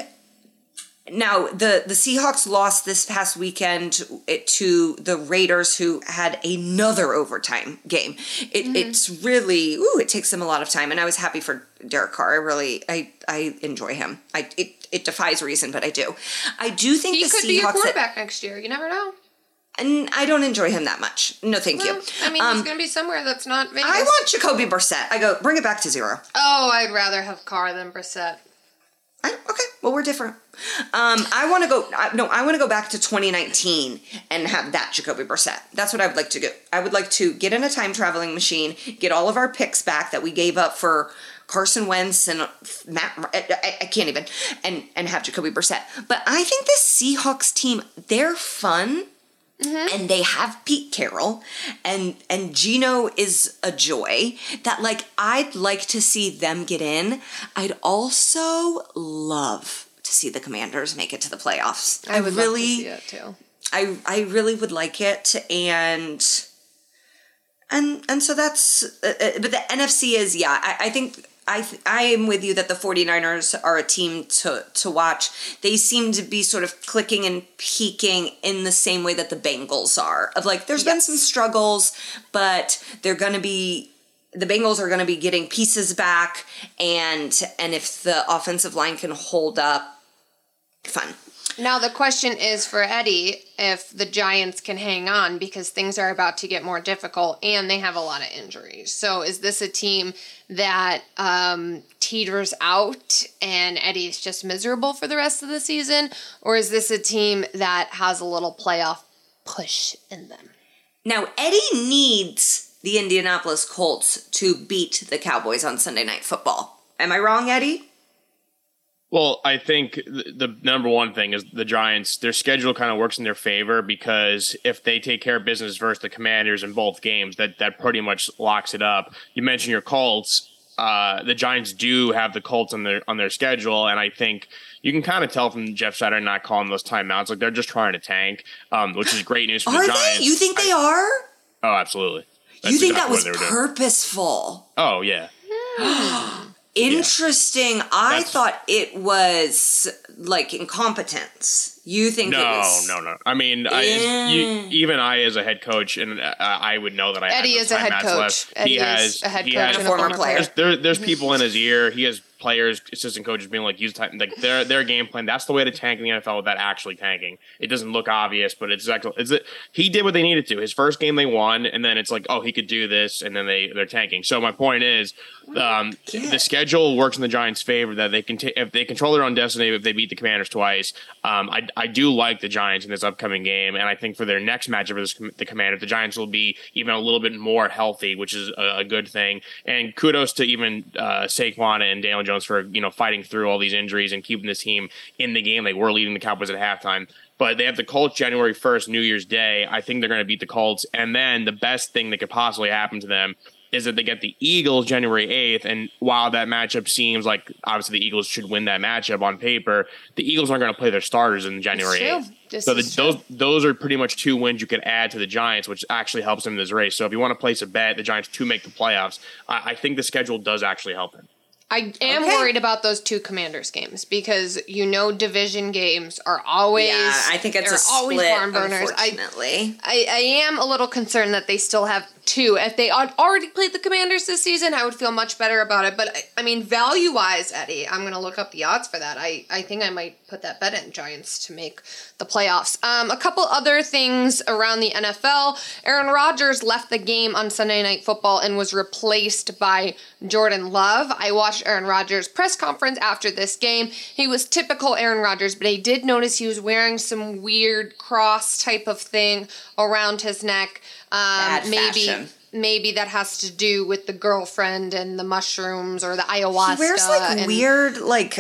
now the, the Seahawks lost this past weekend it, to the Raiders, who had another overtime game. It, Mm-hmm. It's really, ooh, it takes them a lot of time. And I was happy for Derek Carr. I really, I, I enjoy him. I, it, it defies reason, but I do. I do think He the could Seahawks... be your quarterback next year. You never know. And I don't enjoy him that much. No, thank Well, you. I mean, Um, he's going to be somewhere that's not Vegas. I want Jacoby Brissett. I go, bring it back to zero. Oh, I'd rather have Carr than Brissett. I, okay, well, we're different. Um, I want to go, I, no, I want to go back to twenty nineteen and have that Jacoby Brissett. That's what I would like to do. I would like to get in a time traveling machine, get all of our picks back that we gave up for Carson Wentz and Matt, I, I, I can't even, and, and have Jacoby Brissett. But I think this Seahawks team, they're fun. Mm-hmm. And they have Pete Carroll, and and Geno is a joy. That, like, I'd like to see them get in. I'd also love to see the Commanders make it to the playoffs. I would really, love to see it too. I I really would like it, and and and so that's. Uh, uh, but the N F C is, yeah. I, I think. I th- I am with you that the 49ers are a team to, to watch. They seem to be sort of clicking and peaking in the same way that the Bengals are. Of like, there's been Yes. some struggles, but they're going to be, the Bengals are going to be getting pieces back, and and if the offensive line can hold up, fun. Now the question is for Eddie if the Giants can hang on, because things are about to get more difficult and they have a lot of injuries. So is this a team that um, peters out and Eddie's just miserable for the rest of the season? Or is this a team that has a little playoff push in them? Now, Eddie needs the Indianapolis Colts to beat the Cowboys on Sunday Night Football. Am I wrong, Eddie? Well, I think the, the number one thing is the Giants, their schedule kind of works in their favor because if they take care of business versus the Commanders in both games, that, that pretty much locks it up. You mentioned your Colts. Uh, the Giants do have the Colts on their on their schedule, and I think you can kind of tell from Jeff Saturday not calling those timeouts. Like, they're just trying to tank, um, which is great news for are the Giants. They? You think I, they are? Oh, absolutely. That's you think exactly that was purposeful? Oh, yeah. Interesting. Yeah. I That's, thought it was like incompetence. You think no, it was... No, no, no. I mean, I, you, even I as a head coach, and uh, I would know that I Eddie had is a head coach. Left. Eddie he has, is a head he coach has, and a former player. player. There's, there, there's people in his ear. He has players, assistant coaches being like, use time, like their their game plan. That's the way to tank in the N F L without actually tanking. It doesn't look obvious, but it's actually it's it, he did what they needed to. His first game they won, and then it's like, oh, he could do this, and then they they're tanking. So my point is, um, Yeah. the schedule works in the Giants' favor that they can t- if they control their own destiny. If they beat the Commanders twice, um, I I do like the Giants in this upcoming game, and I think for their next matchup versus the Commanders, the Giants will be even a little bit more healthy, which is a, a good thing. And kudos to even uh, Saquon and Daniel Jones for you know fighting through all these injuries and keeping this team in the game. They were leading the Cowboys at halftime. But they have the Colts January first, New Year's Day. I think they're going to beat the Colts. And then the best thing that could possibly happen to them is that they get the Eagles January eighth. And while that matchup seems like obviously the Eagles should win that matchup on paper, the Eagles aren't going to play their starters in January eighth. So the, those those are pretty much two wins you could add to the Giants, which actually helps them in this race. So if you want to place a bet, the Giants to make the playoffs, I, I think the schedule does actually help them. I am Okay. worried about those two Commanders games because you know division games are always Yeah, I think it's they're a always split, barn burners. I, unfortunately. I I am a little concerned that they still have two. If they had already played the Commanders this season, I would feel much better about it. But I, I mean, value wise, Eddie, I'm going to look up the odds for that. I I think I might put that bet in Giants to make the playoffs. Um, a couple other things around the N F L. Aaron Rodgers left the game on Sunday Night Football and was replaced by Jordan Love. I watched Aaron Rodgers' press conference after this game. He was typical Aaron Rodgers, but I did notice he was wearing some weird cross type of thing around his neck. Um, Bad maybe fashion. maybe that has to do with the girlfriend and the mushrooms or the ayahuasca. He wears like and weird, like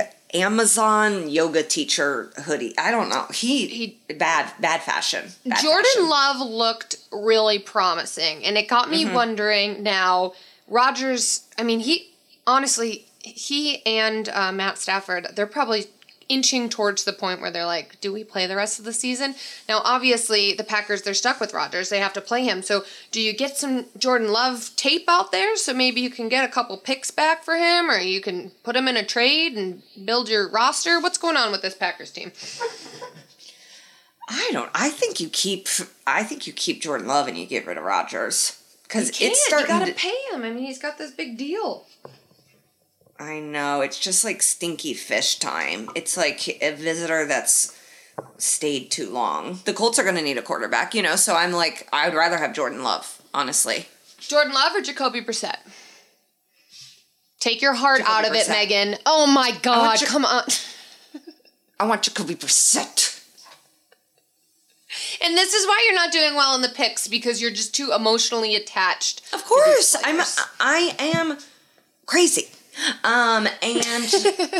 Amazon yoga teacher hoodie. I don't know. He, He- bad, bad fashion. Bad Jordan fashion. Love looked really promising, and it got me Mm-hmm. wondering now. Rodgers, I mean, he honestly, he and uh, Matt Stafford, they're probably inching towards the point where they're like, do we play the rest of the season? Now, obviously, the Packers, they're stuck with Rodgers. They have to play him. So do you get some Jordan Love tape out there so maybe you can get a couple picks back for him, or you can put him in a trade and build your roster? What's going on with this Packers team? I don't. I think you keep. I think you keep Jordan Love and you get rid of Rodgers because You can't. it's You starting. gotta to, pay him. I mean, he's got this big deal. I know it's just like stinky fish time. It's like a visitor that's stayed too long. The Colts are going to need a quarterback, you know. So I'm like, I would rather have Jordan Love, honestly. Jordan Love or Jacoby Brissett? Take your heart Jacoby out of it, Brissett. Megan. Oh my God, Ja- come on. I want Jacoby Brissett. And this is why you're not doing well in the picks, because you're just too emotionally attached. Of to course, these I'm. players. I am crazy, um, and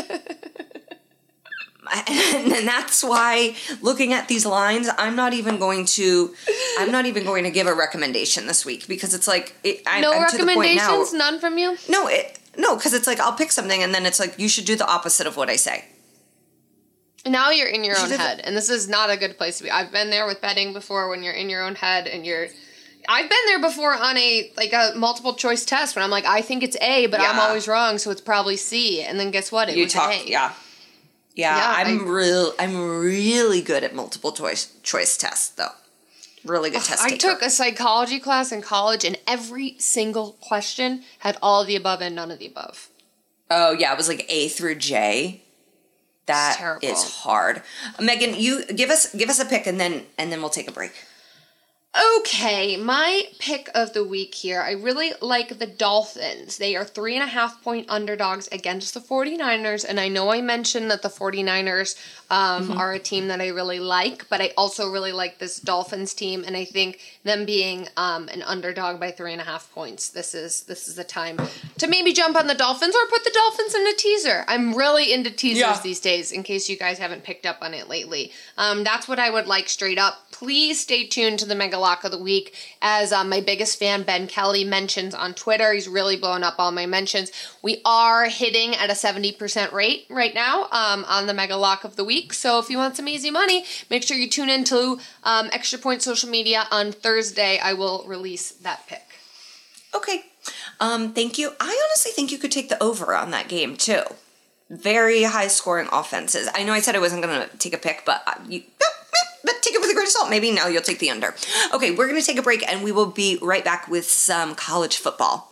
and that's why looking at these lines, I'm not even going to. I'm not even going to give a recommendation this week because it's like it, I, No I'm to the point now. recommendations? None from you? No, it, no, because it's like I'll pick something and then it's like you should do the opposite of what I say. Now you're in your You own should do head, and this is not a good place to be. I've been there with betting before when you're in your own head and you're... I've been there before on a like a multiple choice test when I'm like, I think it's A, but I'm Yeah. always wrong, so it's probably C. And then guess what? It You was talk, A. yeah, yeah. Yeah, I'm I- real. I'm really good at multiple choice choice tests, though. Really good test. I taker. took a psychology class in college, and every single question had all of the above and none of the above. Oh yeah, it was like A through J. That terrible. is hard. Megan, you give us give us a pick and then and then we'll take a break. Okay, my pick of the week here. I really like the Dolphins. They are three and a half point underdogs against the 49ers. And I know I mentioned that the 49ers um, mm-hmm. are a team that I really like, but I also really like this Dolphins team. And I think them being um, an underdog by three and a half points, this is this is the time to maybe jump on the Dolphins or put the Dolphins in a teaser. I'm really into teasers yeah. these days, in case you guys haven't picked up on it lately. Um, that's what I would like straight up. Please stay tuned to the Mega Lock of the Week, as um, my biggest fan, Ben Kelly, mentions on Twitter. He's really blowing up all my mentions. We are hitting at a seventy percent rate right now um, on the Mega Lock of the Week. So if you want some easy money, make sure you tune into um, Extra Point Social Media on Thursday. I will release that pick. Okay. Um, thank you. I honestly think you could take the over on that game, too. Very high-scoring offenses. I know I said I wasn't going to take a pick, but uh, you... But take it with a grain of salt. Maybe now you'll take the under. Okay, we're going to take a break, and we will be right back with some college football.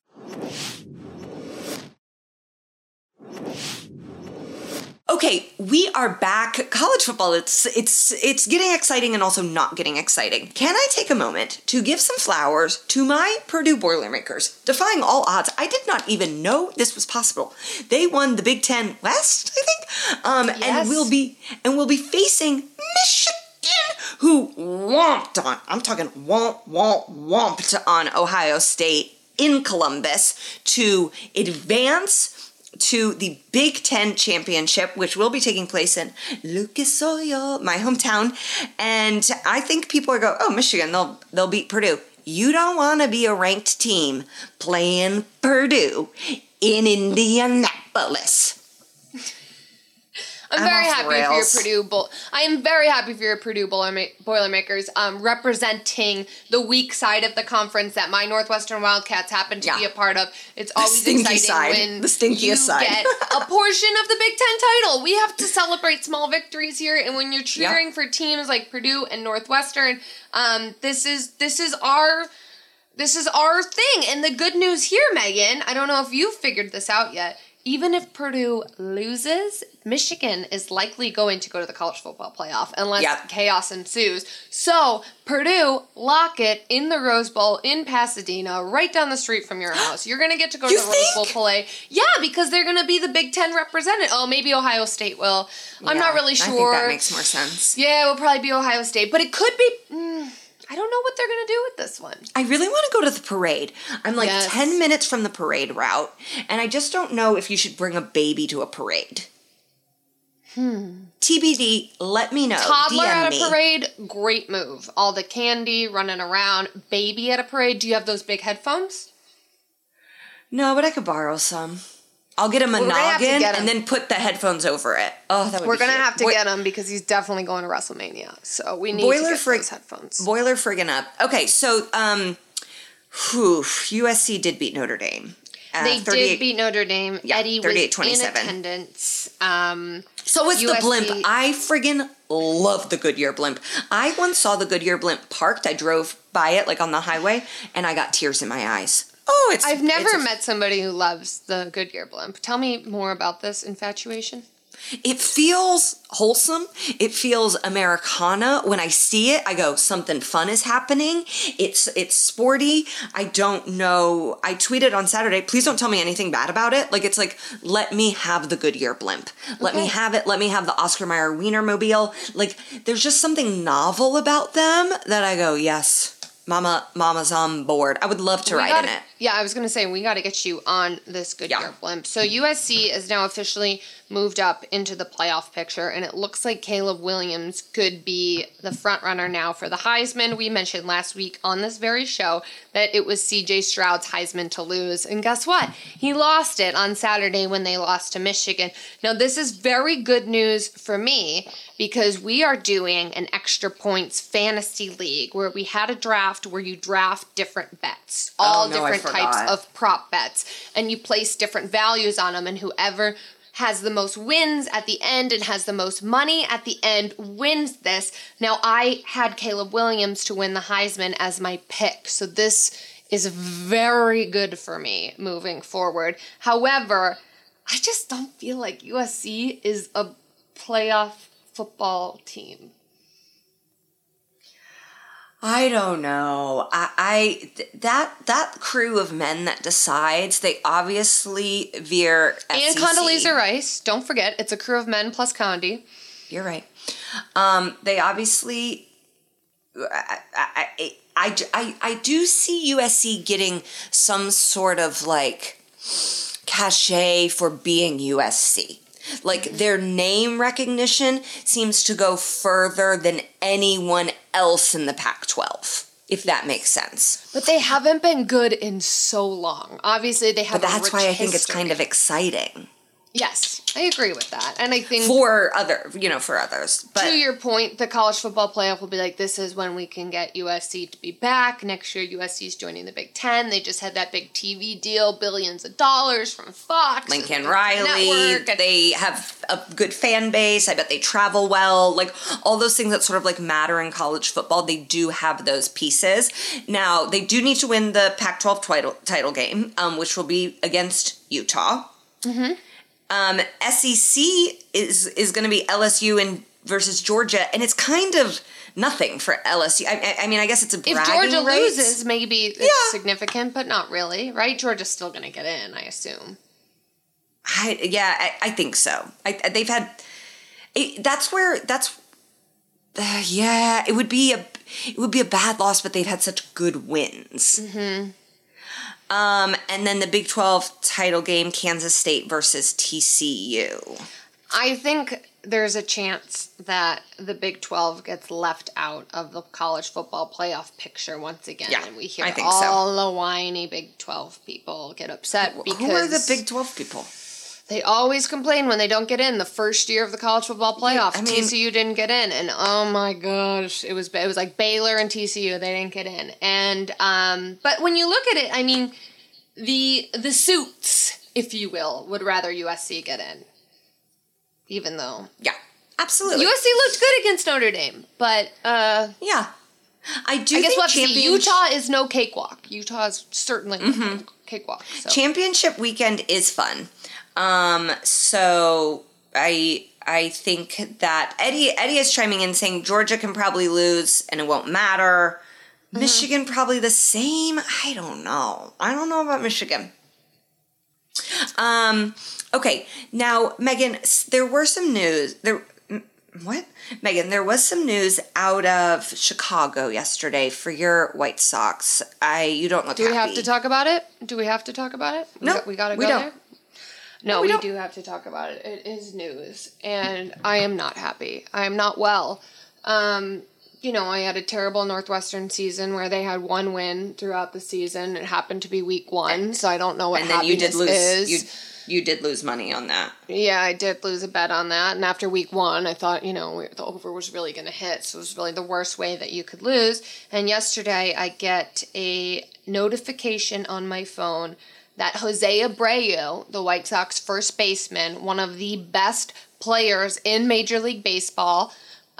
Okay, we are back. College football, it's it's it's getting exciting and also not getting exciting. Can I take a moment to give some flowers to my Purdue Boilermakers? Defying all odds. I did not even know this was possible. They won the Big Ten West, I think. Um, yes. and we'll be and we'll be facing Michigan, who womped on, I'm talking womp, womp, womped on Ohio State in Columbus to advance to the Big Ten Championship, which will be taking place in Lucas Oil, my hometown. And I think people are going, oh, Michigan, they'll they'll beat Purdue. You don't want to be a ranked team playing Purdue in Indianapolis. I'm, I'm very happy for your Purdue Bull. I am very happy for your Purdue Boilermakers um, representing the weak side of the conference that my Northwestern Wildcats happen to yeah. be a part of. It's always exciting side. when the stinkiest you side. get a portion of the Big Ten title. We have to celebrate small victories here, and when you're cheering yeah. for teams like Purdue and Northwestern, um, this is this is our. This is our thing. And the good news here, Megan, I don't know if you've figured this out yet. Even if Purdue loses, Michigan is likely going to go to the college football playoff unless yep. chaos ensues. So, Purdue, lock it in the Rose Bowl in Pasadena, right down the street from your house. You're going to get to go to you the think? Rose Bowl play. Yeah, because they're going to be the Big Ten represented. Oh, maybe Ohio State will. I'm yeah, not really sure. I think that makes more sense. Yeah, it will probably be Ohio State. But it could be... Mm, I don't know what they're going to do with this one. I really want to go to the parade. I'm like yes. ten minutes from the parade route, and I just don't know if you should bring a baby to a parade. Hmm. T B D, let me know. Toddler D M at a me. parade, great move. All the candy, running around. Baby at a parade, do you have those big headphones? No, but I could borrow some. I'll get a Monogon and then put the headphones over it. Oh, that would We're be going to cute. have to Boi- get him because he's definitely going to WrestleMania. So we need Boiler to get frig- those headphones. Boiler friggin' up. Okay, so um, whew, U S C did beat Notre Dame. Uh, they did beat Notre Dame. Yeah, Eddie was in attendance. Um, so was U S C. the blimp. I friggin' love the Goodyear blimp. I once saw the Goodyear blimp parked. I drove by it like on the highway, and I got tears in my eyes. Oh, it's. I've never it's a, met somebody who loves the Goodyear blimp. Tell me more about this infatuation. It feels wholesome. It feels Americana. When I see it, I go, something fun is happening. It's it's sporty. I don't know. I tweeted on Saturday, please don't tell me anything bad about it. Like, it's like, let me have the Goodyear blimp. Let okay. me have it. Let me have the Oscar Mayer Wienermobile. Like, there's just something novel about them that I go, yes. Mama, Mama's on board. I would love to we ride gotta, in it. Yeah, I was going to say, we got to get you on this Goodyear yeah. blimp. So U S C is now officially moved up into the playoff picture, and it looks like Caleb Williams could be the front runner now for the Heisman. We mentioned last week on this very show that it was C J Stroud's Heisman to lose, and guess what? He lost it on Saturday when they lost to Michigan. Now, this is very good news for me because we are doing an extra points fantasy league where we had a draft where you draft different bets, all oh, no, different types of prop bets, and you place different values on them, and whoever has the most wins at the end and has the most money at the end wins this. Now, I had Caleb Williams to win the Heisman as my pick, so this is very good for me moving forward. However, I just don't feel like U S C is a playoff football team. I don't know. I, I th- that that crew of men that decides, they obviously veer S E C. And Condoleezza Rice. Don't forget, it's a crew of men plus Condi. You're right. Um, they obviously... I, I, I, I, I, I do see U S C getting some sort of, like, cachet for being U S C. Like, their name recognition seems to go further than anyone else in the Pac twelve, if that makes sense. But they haven't been good in so long. Obviously, they have But a that's rich why I think it's history. kind of exciting. Yes, I agree with that. And I think... For other, you know, for others. But to your point, the college football playoff will be like, this is when we can get U S C to be back. Next year, U S C is joining the Big Ten. They just had that big T V deal, billions of dollars from Fox. Lincoln Riley, Network. they have a good fan base. I bet they travel well. Like, all those things that sort of, like, matter in college football, they do have those pieces. Now, they do need to win the Pac twelve title, title game, um, which will be against Utah. Mm-hmm. Um, S E C is is going to be L S U and versus Georgia, and it's kind of nothing for L S U. I, I mean, I guess it's a bragging If Georgia rights. loses, maybe it's Yeah. significant, but not really, right? Georgia's still going to get in, I assume. I, yeah, I, I think so. I, they've had. It, that's where that's. Uh, yeah, it would be a it would be a bad loss, but they've had such good wins. Mm-hmm. Um, and then the Big twelve title game, Kansas State versus T C U. I think there's a chance that the Big twelve gets left out of the college football playoff picture once again. Yeah, and we hear I think so. all the whiny Big twelve people get upset because Who are the Big twelve people? they always complain when they don't get in the first year of the college football playoff. I mean- T C U didn't get in, and oh my gosh, it was it was like Baylor and T C U, they didn't get in. And um, but when you look at it, I mean, the the suits, if you will, would rather U S C get in, even though Yeah, absolutely. U S C looked good against Notre Dame, but uh, Yeah. I do I guess think we'll have to see. champion- Utah is no cakewalk. Utah is certainly no Mm-hmm. cakewalk. So. Championship weekend is fun. Um, so I I think that Eddie Eddie is chiming in saying Georgia can probably lose and it won't matter. Mm-hmm. Michigan probably the same. I don't know. I don't know about Michigan. Um, okay. Now, Megan, s- there were some news there m- what? Megan, there was some news out of Chicago yesterday for your White Sox. I you don't look Do we happy. have to talk about it? Do we have to talk about it? We No, got- we got to we go don't. there. No, No, we we, don't. do have to talk about it. It is news, and I am not happy. I am not well. Um, you know, I had a terrible Northwestern season where they had one win throughout the season. It happened to be week one, so I don't know what And then you did happiness lose is. you you did lose money on that. Yeah, I did lose a bet on that. And after week one, I thought, you know, the over was really going to hit. So it was really the worst way that you could lose. And yesterday, I get a notification on my phone that Jose Abreu, the White Sox first baseman, one of the best players in Major League Baseball,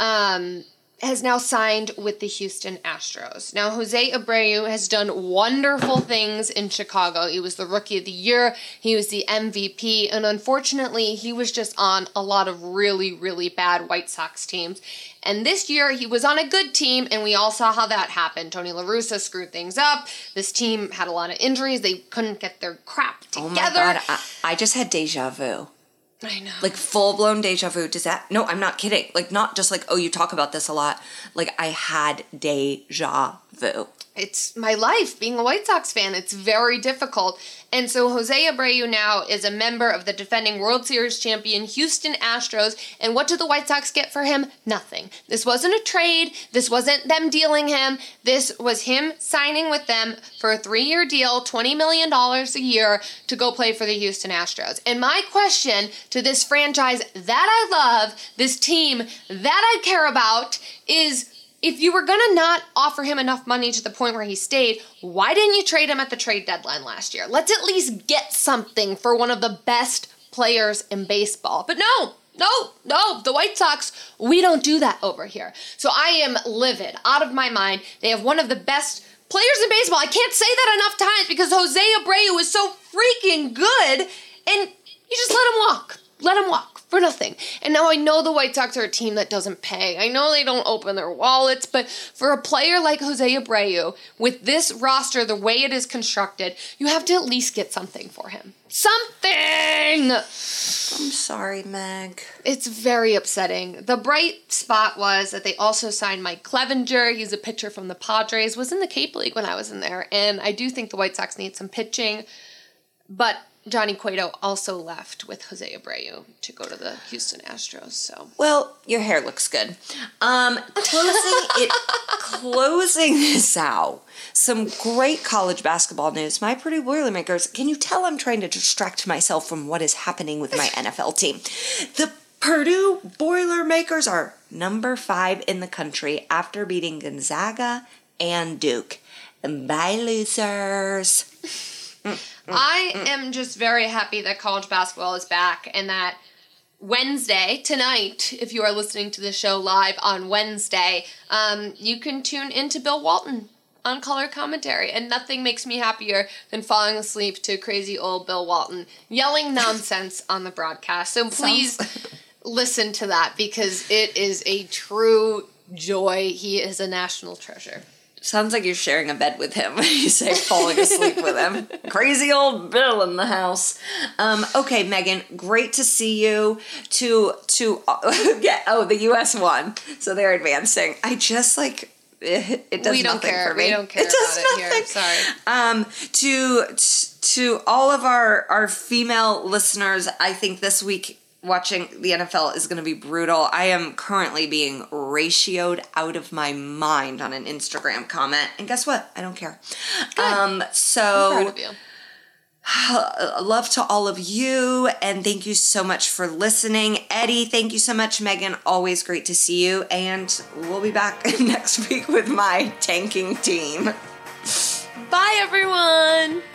um, has now signed with the Houston Astros. Now, Jose Abreu has done wonderful things in Chicago. He was the Rookie of the Year. He was the M V P. And unfortunately, he was just on a lot of really, really bad White Sox teams. And this year, he was on a good team, and we all saw how that happened. Tony La Russa screwed things up. This team had a lot of injuries. They couldn't get their crap together. Oh my god, I, I just had deja vu. I know. Like full blown deja vu. Does that? No, I'm not kidding. Like not just like, oh, you talk about this a lot. Like I had deja vu. It's my life being a White Sox fan. It's very difficult. And so Jose Abreu now is a member of the defending World Series champion Houston Astros. And what did the White Sox get for him? Nothing. This wasn't a trade. This wasn't them dealing him. This was him signing with them for a three-year deal, twenty million dollars a year to go play for the Houston Astros. And my question to this franchise that I love, this team that I care about, is if you were going to not offer him enough money to the point where he stayed, why didn't you trade him at the trade deadline last year? Let's at least get something for one of the best players in baseball. But no, no, no, the White Sox, we don't do that over here. So I am livid, out of my mind. They have one of the best players in baseball. I can't say that enough times because Jose Abreu is so freaking good, and you just let him walk. let him walk for nothing. And now I know the White Sox are a team that doesn't pay. I know they don't open their wallets, but for a player like Jose Abreu, with this roster, the way it is constructed, you have to at least get something for him. Something! I'm sorry, Meg. It's very upsetting. The bright spot was that they also signed Mike Clevenger. He's a pitcher from the Padres, was in the Cape League when I was in there, and I do think the White Sox need some pitching, but Johnny Cueto also left with Jose Abreu to go to the Houston Astros, so. Well, your hair looks good. Um, closing it, closing this out, some great college basketball news. My Purdue Boilermakers, can you tell I'm trying to distract myself from what is happening with my N F L team? The Purdue Boilermakers are number five in the country after beating Gonzaga and Duke. Bye, losers. I am just very happy that college basketball is back and that Wednesday, tonight, if you are listening to the show live on Wednesday, um, you can tune into Bill Walton on color commentary. And nothing makes me happier than falling asleep to crazy old Bill Walton yelling nonsense on the broadcast. So please listen to that because it is a true joy. He is a national treasure. Sounds like you're sharing a bed with him when you say falling asleep with him. Crazy old Bill in the house. Um, okay, Megan, great to see you. To to uh, get oh the U S won, so they're advancing. I just like it, it does we don't nothing care. for me. We don't care it does about nothing. it here. Sorry. Um, to to all of our our female listeners, I think this week watching the N F L is going to be brutal. I am currently being ratioed out of my mind on an Instagram comment. And guess what? I don't care. Good. Um, so, I'm proud of you. Love to all of you. And thank you so much for listening. Eddie, thank you so much. Megan, always great to see you. And we'll be back next week with my tanking team. Bye, everyone.